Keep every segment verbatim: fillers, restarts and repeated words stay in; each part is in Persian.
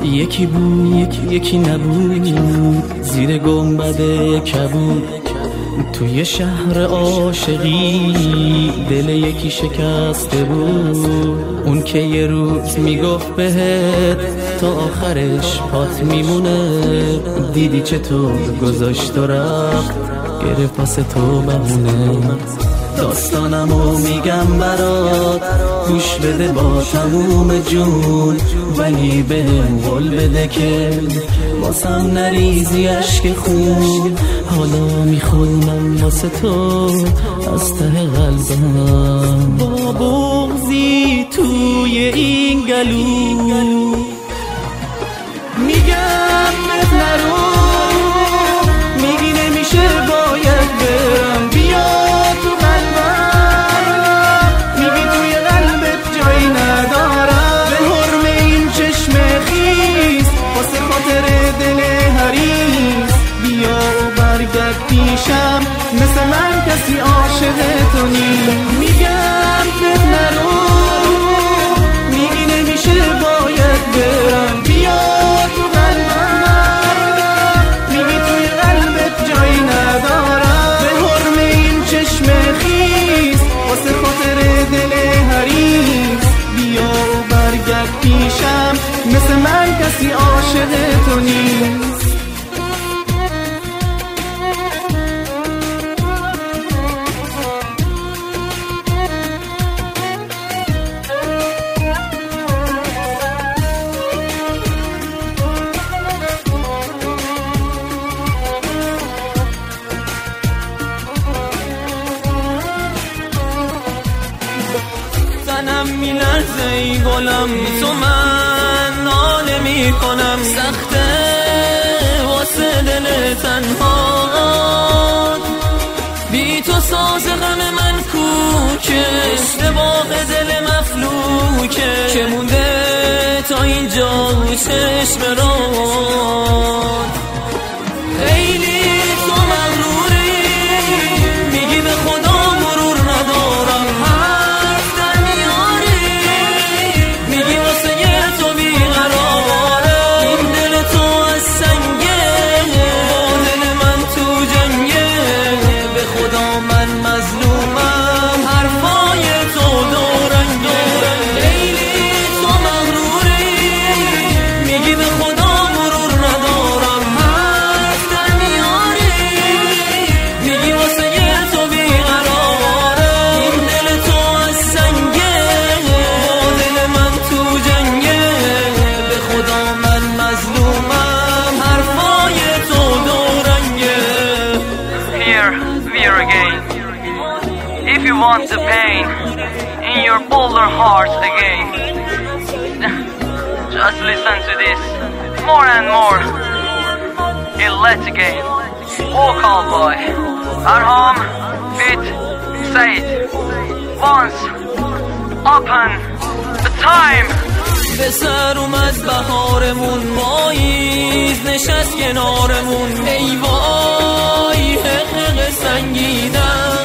یکی بود یکی نبود، زیر گنبد کبود، توی شهر عاشقی دل یکی شکسته بود. اون که یه روز میگفت بهت تا آخرش پات میمونه، دیدی چطور گذاشت و رفت گرفت واسه تو بمونه. داستانمو میگم برات، گوش بده با تموم جون، ولی بهم قول بده که واسم نریزی اشک خون. حالا میخونم واسه تو از ته قلبم، با بغضی توی این گلو میگم بهت نرو، میگی نمیشه باید برم، بیا تو قلبم، میگی توی قلبت جایی ندارم. به حرم این چشم خیس واسه خاطر دل حریص، بیا و برگرد پیشم، مثل من کسی عاشق تو نیست. میگم بهت نرو، میگی نمیشه باید برم، بیا تو قلبم، میگی توی قلبت جایی ندارم. به حرم این چشم خیس واسه خاطر دل حریص، بیا و برگرد پیشم، مثل من کسی عاشق تو نیست. تنم میلرزه ای گلم، تو من ناله میکنم، سخته واسه دل تنها، بی تو ساز غم من کوکه، اشتباه دل مفلوکه، که مونده تا اینجا چشم راد. خیلی تو مغروری، میگی به خدا مرور ندارم، if you want the pain in your polar heart again. Just listen to this more and more. Illet again. Vocal boy Arham with Said. Once upon a time. به سر اومد بهارمون، پاییز نشست کنارمون، ای وای حقق سنگیدم،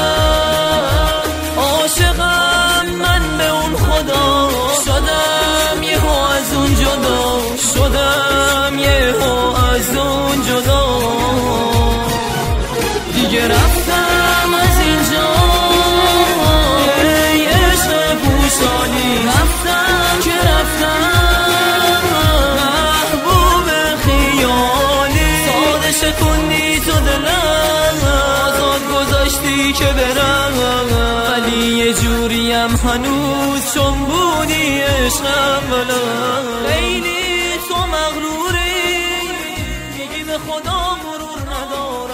عاشقم من به اون خدا، شدم یهو از اون جدا، شدم یهو از اون جدا، دیگه رفتم از اینجا، ای عشق پوشانی، رفتم که رفتم محبوب خیالی، ساده شکندی تو دلم، آزاد گذاشتی که برم، ولی یه جوریم هنوز چون بودی عشقم بلم. خیلی تو مغروری، میگی به خدا مرور ندارم.